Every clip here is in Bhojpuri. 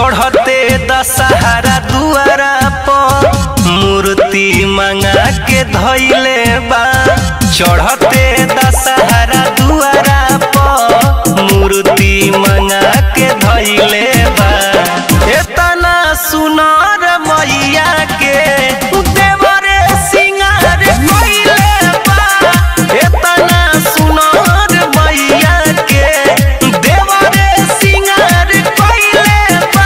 चढ़ते दशहरा दुआरा पर मूर्ति मंगा के धइले बा। चढ़ते दशहरा दुआरा पर मूर्ति मंगा के धइले बा। एतना सुनार मैया के देवरे सिंगार कइले बा। एतना सुनार मैया के देवरे सिंगार कइले बा।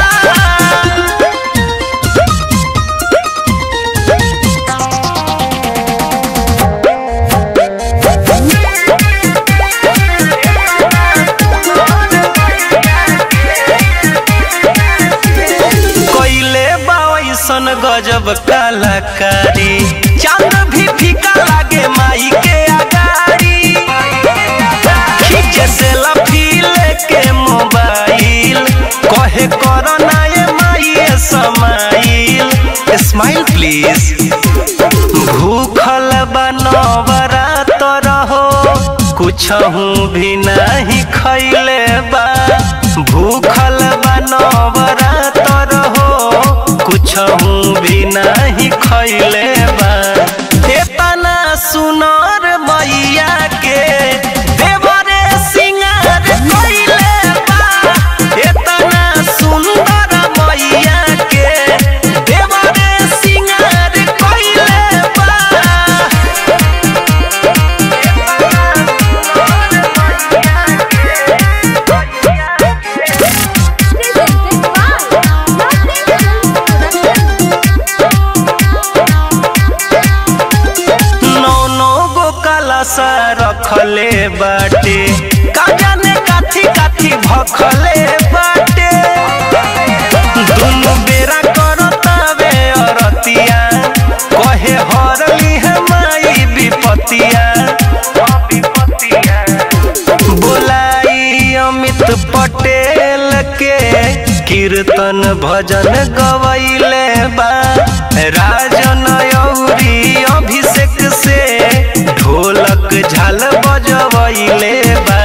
सन गजब कलाकारी चांद भी फीका लागे माई के अगाड़ी। खींचे से लफी लेके मोबाइल कहे करो ना ये माई समाइल। Smile please. भूखल बनवरा तो रहो कुछ भी नहीं खैले बा। भूखल बनवरा तो रहो कुछ भी नहीं खैले बा। एतना सुनार मैया के देवरे सिंगार कइले बा। एतना सुंदर मैया के देवरे सिंगार कइले बा। सा रखले बाटे का जाने काथी काथी भखले बाटे। दुनु बेरा करतावे अरतिया कहे हरली है माई विपतिया। बोलाई अमित पटेल के कीर्तन भजन गवैले बा। राजन औरी अभिषेक से ढोलक झाल बजवैले बा।